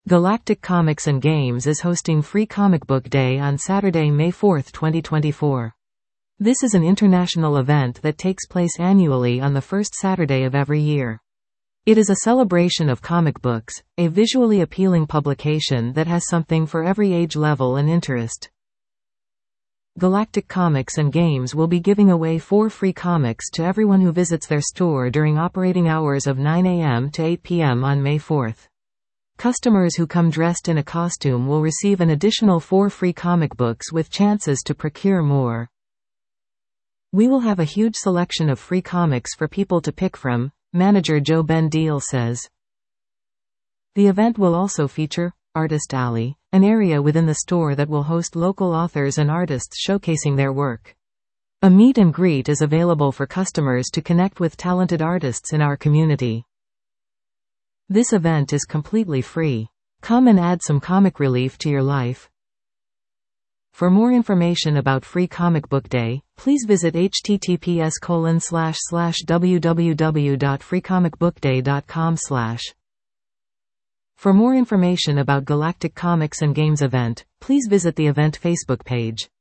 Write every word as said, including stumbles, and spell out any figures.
Galactic Comics and Games is hosting Free Comic Book Day on Saturday, May fourth, twenty twenty-four. This is an international event that takes place annually on the first Saturday of every year. It is a celebration of comic books, a visually appealing publication that has something for every age level and interest. Galactic Comics and Games will be giving away four free comics to everyone who visits their store during operating hours of nine a m to eight p m on May fourth. Customers who come dressed in a costume will receive an additional four free comic books with chances to procure more. We will have a huge selection of free comics for people to pick from, manager Joe Ben Deal says. The event will also feature Artist Alley, an area within the store that will host local authors and artists showcasing their work. A meet and greet is available for customers to connect with talented artists in our community. This event is completely free. Come and add some comic relief to your life. For more information about Free Comic Book Day, please visit h t t p s colon slash slash w w w dot free comic book day dot com slash. For more information about Galactic Comics and Games event, please visit the event Facebook page.